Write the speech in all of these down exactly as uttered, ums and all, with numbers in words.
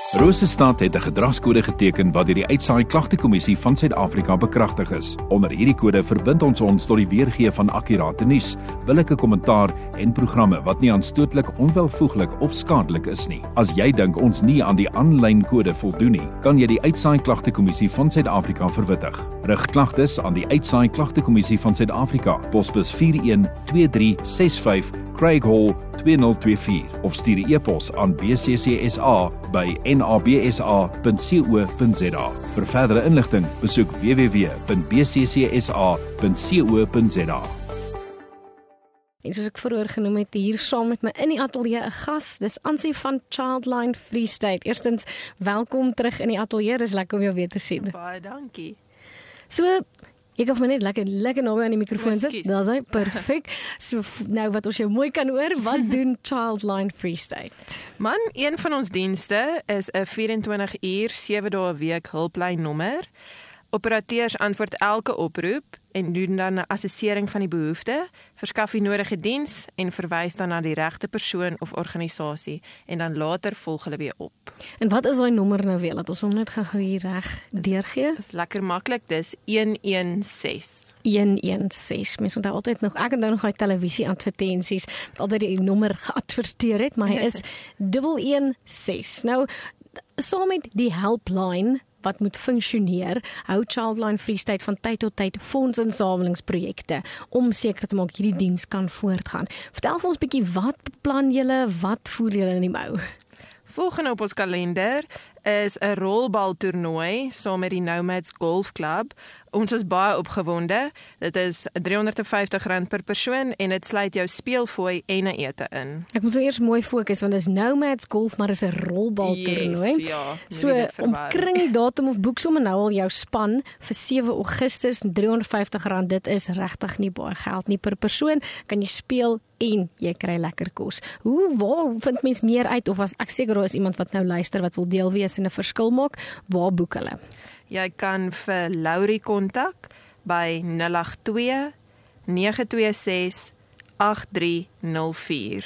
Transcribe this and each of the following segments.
Rosestad het 'n gedragskode geteken wat deur die Uitsaai Klagtekommissie van Suid-Afrika bekragtig is. Onder hierdie kode verbind ons ons tot die weergee van akkurate nuus, billike kommentaar en programme wat nie aanstootlik, onwelvoeglik of skadelik is nie. As jy dink ons nie aan die aanlyn kode voldoen nie, kan jy die Uitsaai Klagtekommissie van Suid-Afrika verwittig. Rig klagtes aan die Uitsaai Klagtekommissie van Suid-Afrika, posbus vier een twee drie ses vyf, Craig Hall twee nul twee vier of stuur 'n e-pos aan b c c s a by n a b s a punt co punt z a. Vir verdere inligting, besoek w w w punt b c c s a punt co punt z a. En soos ek vroeër genoem het, hier saam met my in die ateljee 'n gas, dis Ansie van Childline Free State. Eerstens, welkom terug in die ateljee, dis lekker om jou weer te sien. Baie dankie. So, ek hoef my net lekker lekker naby aan die mikrofoon sit. Daar's hy, perfek. So nou wat ons jou mooi kan hoor, wat doen Childline Free State? Man, een van ons dienste is 'n vyf en twintig uur, sewe dae 'n week hulplynnommer. Operateurs antwoord elke oproep en doen dan 'n assessering van die behoefte, verskaf die nodige diens en verwys dan na die regte persoon of organisasie en dan later volg hulle weer op. En wat is daai nommer nou weer? Laat ons hom net gou hier reg deurgee. Dis lekker maklik, dis een een ses. een een ses. Mens onthou altyd nog, ek onthou nog daai televisie-advertensies wat altyd die nommer geadverteer het, maar hy is een een ses. Nou, saam met die helpline wat moet funksioneer, hou Childline Free State van tyd tot tyd fondsinsamelingsprojekte om seker te maak hierdie diens kan voortgaan. Vertel vir ons 'n bietjie, wat beplan julle, wat voer julle in die mou? Volgende op ons kalender is 'n rolbaltoernooi saam met die Nomads Golf Club. Ons is baie opgewonde. Dit is driehonderdvyftig rand per persoon en dit sluit jou speelfooi en 'n ete in. Ek moet so eers mooi fokus want dit is Nomads Golf, maar dis 'n rolbaltoernooi. Yes, ja, so omkring die datum of boek sommer nou al jou span vir sewe Augustus, driehonderdvyftig rand. Dit is regtig nie baie geld nie per persoon. Kan jy speel en jy kry lekker kos. Hoe waar vind mens meer uit, of as ek seker daar is iemand wat nou luister wat wil deel wees en 'n verskil maak, waar boek hulle? Jy kan vir Laurie kontak by nul agt twee nege twee ses agt drie nul vier.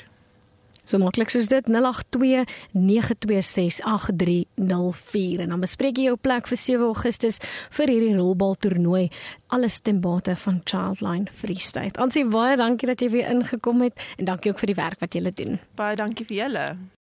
So maklik soos dit, nul agt twee nege twee ses agt drie nul vier. En dan bespreek jy jou plek vir sewe Augustus vir hierdie rolbaltoernooi. Alles ten bate van Childline Free State. Ansie, baie dankie dat jy weer ingekom het en dankie ook vir die werk wat jy doen. Baie dankie vir julle.